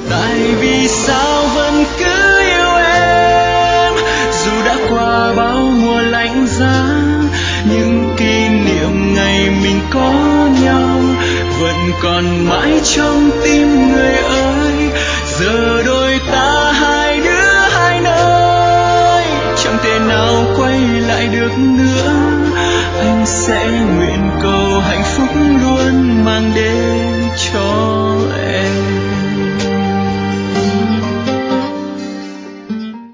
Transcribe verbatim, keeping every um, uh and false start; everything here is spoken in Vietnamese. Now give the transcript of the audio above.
Tại vì sao vẫn cứ yêu em, dù đã qua bao mùa lạnh giá, những kỷ niệm ngày mình có nhau vẫn còn mãi trong tim người ơi. Giờ đôi ta hai đứa hai nơi, chẳng thể nào quay lại được nữa. Anh sẽ nguyện cầu